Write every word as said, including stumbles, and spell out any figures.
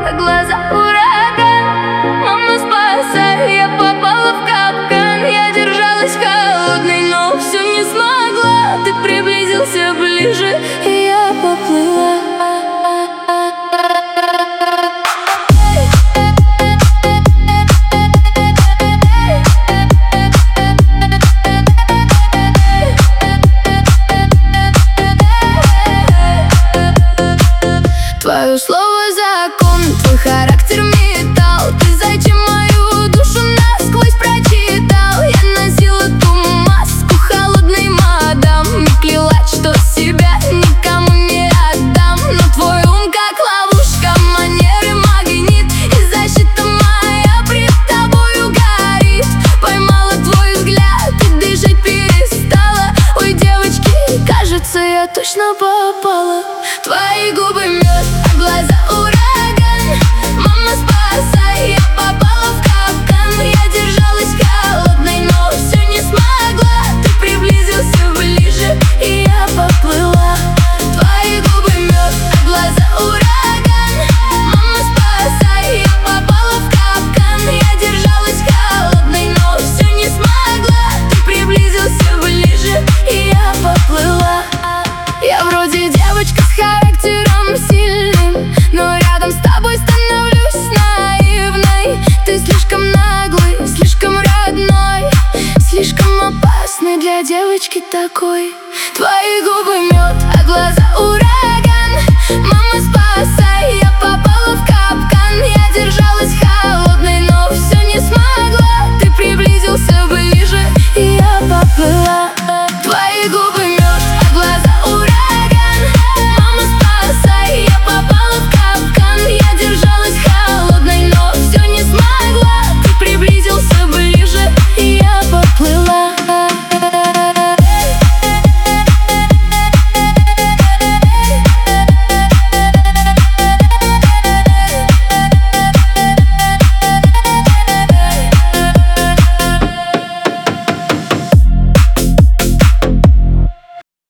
а глаза ураган. Мама, спасай, я попала в капкан. Я держалась холодной, но все не смогла. Ты приблизился ближе, и я поплыла. Твое слово закон, твой характер металл. Ты зачем мою душу насквозь прочитал? Я носила ту маску холодной мадам, не клялась, что себя никому не отдам. Но твой ум как ловушка, манеры магнит, и защита моя пред тобою горит. Поймала твой взгляд и дышать перестала. Ой, девочки, кажется, я точно попала. Твои губы мед, а глаза ураган. Мама, спасай, я попала в капкан. Я держалась холодной, но все не смогла. Ты приблизился ближе, и я поплыла. Твои губы мед, а глаза ураган. Мама, спасай, я попала в капкан. Я держалась холодной, но все не смогла. Ты приблизился ближе, и я поплыла. Я вроде девочка с характером сильным, но рядом с тобой становлюсь наивной. Ты слишком наглый, слишком родной, слишком опасный для девочки такой.